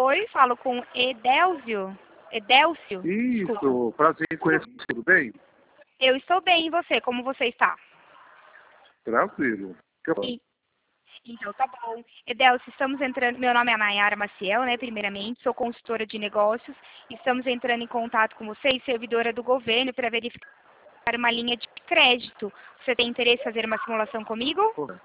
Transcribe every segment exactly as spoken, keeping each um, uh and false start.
Oi, falo com Edélcio. Edélcio? Desculpa. Isso, prazer em conhecer, tudo bem? Eu estou bem, e você? Como você está? Tranquilo. Que bom. E- Então, tá bom. Edélcio, estamos entrando... Meu nome é Nayara Maciel, né, primeiramente. Sou consultora de negócios. Estamos entrando em contato com você e servidora do governo para verificar uma linha de crédito. Você tem interesse em fazer uma simulação comigo?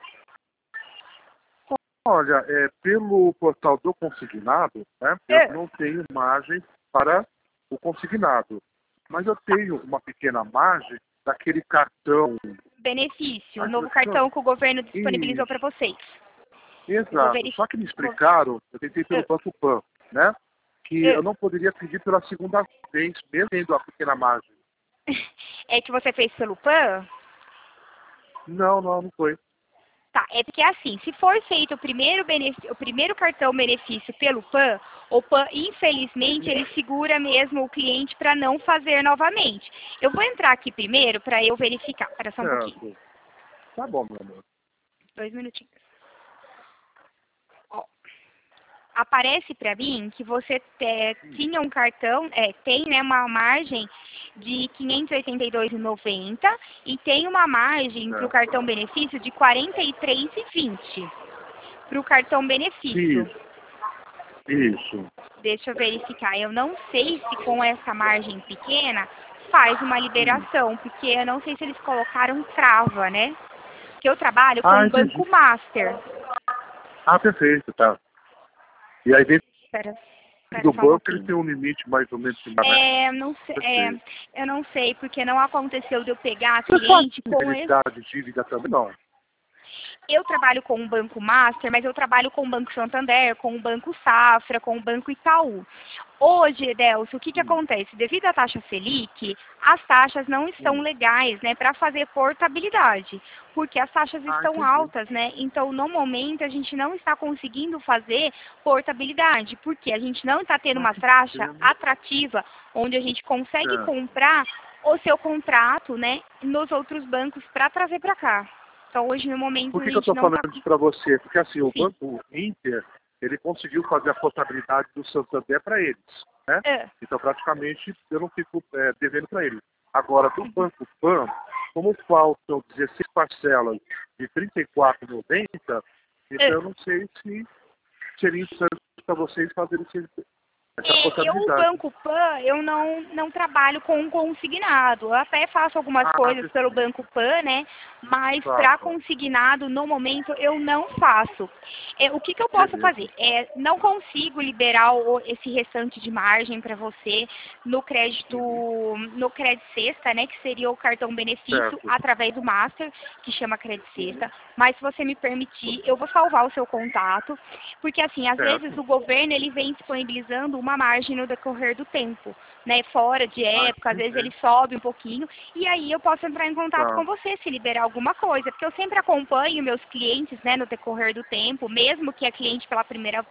Olha, é, pelo portal do consignado, né, eu É. não tenho margem para o consignado, mas eu tenho uma pequena margem daquele cartão. Benefício, o Ai, novo como é que cartão chama? que o governo disponibilizou Isso, para vocês. Eu vou exato. verificar. Só que me explicaram, eu tentei pelo Banco Pan, né, que eu não poderia pedir pela segunda vez, mesmo tendo a pequena margem. É que você fez pelo PAN? Não, não, não foi. Tá, é porque assim, se for feito o primeiro, benefício, o primeiro cartão benefício pelo PAN, o PAN, infelizmente, ele segura mesmo o cliente para não fazer novamente. Eu vou entrar aqui primeiro para eu verificar. Espera só um pouquinho. Certo. Tá bom, meu amor. Dois minutinhos. Ó, aparece para mim que você te- tinha um cartão, é, tem, né, uma margem de quinhentos e oitenta e dois reais e noventa centavos e tem uma margem para o Certo. cartão benefício de quarenta e três reais e vinte centavos para o cartão benefício. Isso. Isso. Deixa eu verificar. Eu não sei se com essa margem pequena faz uma liberação, porque eu não sei se eles colocaram trava, né? Porque eu trabalho com Ah, o entendi. Banco Master. Ah, perfeito, tá. E aí dentro Espera, espera do só um banco ele pouquinho. tem um limite mais ou menos similar, né? É, não sei, é, Perfeito. eu não sei, porque não aconteceu de eu pegar Você faz cliente com esse. fidelidade de dívida também? Não. Eu trabalho com o Banco Master, mas eu trabalho com o Banco Santander, com o Banco Safra, com o Banco Itaú. Hoje, Edelcio, o que, que Hum. acontece? Devido à taxa Selic, as taxas não estão Hum. legais, né, para fazer portabilidade, porque as taxas Ah, estão entendi. altas, né? Então, no momento, a gente não está conseguindo fazer portabilidade, porque a gente não está tendo Ah, uma que taxa pena. atrativa, onde a gente consegue Certo. comprar o seu contrato, né, nos outros bancos para trazer para cá. Então, hoje, no momento, Por a que, que eu gente estou não está... falando isso para você? Porque assim, o Sim. Banco Inter, ele conseguiu fazer a portabilidade do Santander para eles, né? É. Então, praticamente, eu não fico é, devendo para eles. Agora, do Banco Pan, como faltam dezesseis parcelas de trinta e quatro reais e noventa centavos, então É. eu não sei se seria interessante para vocês fazerem esse- essa É, eu, o portabilidade. Banco Pan, eu não, não trabalho com consignado. Eu até faço algumas Ah, coisas pelo perfeito. Banco Pan, né? Mas Tá, para tá. consignado, no momento, eu não faço. É, o que, que eu posso Beleza. fazer? É, não consigo liberar o- esse restante de margem para você no crédito, Uhum. no crédito sexta, né? Que seria o cartão benefício Certo. através do Master, que chama crédito Uhum. sexta. Mas se você me permitir, eu vou salvar o seu contato, porque assim, às vezes Certo. o governo ele vem disponibilizando uma margem no decorrer do tempo, né? Fora de Ah, época, às vezes entendi. ele sobe um pouquinho, e aí eu posso entrar em contato Tá. com você se liberar alguma coisa, porque eu sempre acompanho meus clientes, né, no decorrer do tempo, mesmo que é cliente pela primeira